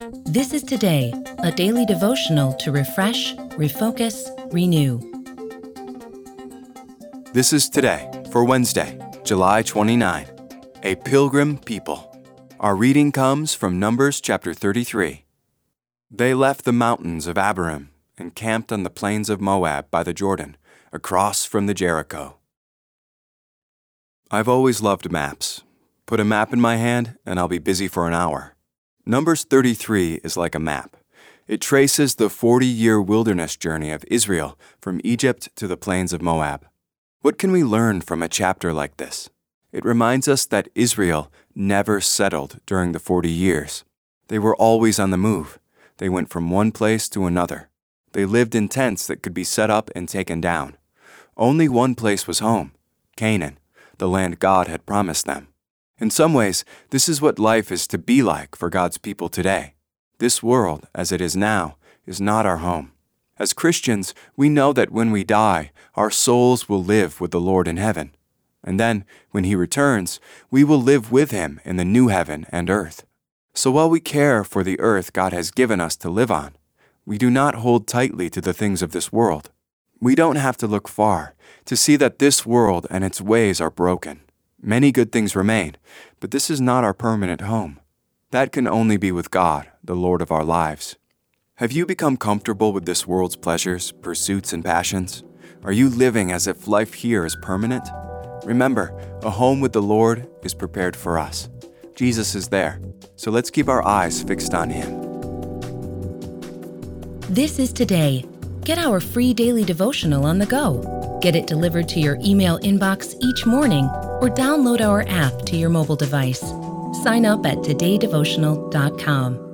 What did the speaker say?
This is Today, a daily devotional to refresh, refocus, renew. This is Today for Wednesday, July 29, a pilgrim people. Our reading comes from Numbers chapter 33. They left the mountains of Abarim and camped on the plains of Moab by the Jordan, across from the Jericho. I've always loved maps. Put a map in my hand and I'll be busy for an hour. Numbers 33 is like a map. It traces the 40-year wilderness journey of Israel from Egypt to the plains of Moab. What can we learn from a chapter like this? It reminds us that Israel never settled during the 40 years. They were always on the move. They went from one place to another. They lived in tents that could be set up and taken down. Only one place was home, Canaan, the land God had promised them. In some ways, this is what life is to be like for God's people today. This world, as it is now, is not our home. As Christians, we know that when we die, our souls will live with the Lord in heaven. And then, when He returns, we will live with Him in the new heaven and earth. So while we care for the earth God has given us to live on, we do not hold tightly to the things of this world. We don't have to look far to see that this world and its ways are broken. Many good things remain, but this is not our permanent home. That can only be with God, the Lord of our lives. Have you become comfortable with this world's pleasures, pursuits, and passions? Are you living as if life here is permanent? Remember, a home with the Lord is prepared for us. Jesus is there, so let's keep our eyes fixed on Him. This is Today. Get our free daily devotional on the go. Get it delivered to your email inbox each morning or download our app to your mobile device. Sign up at todaydevotional.com.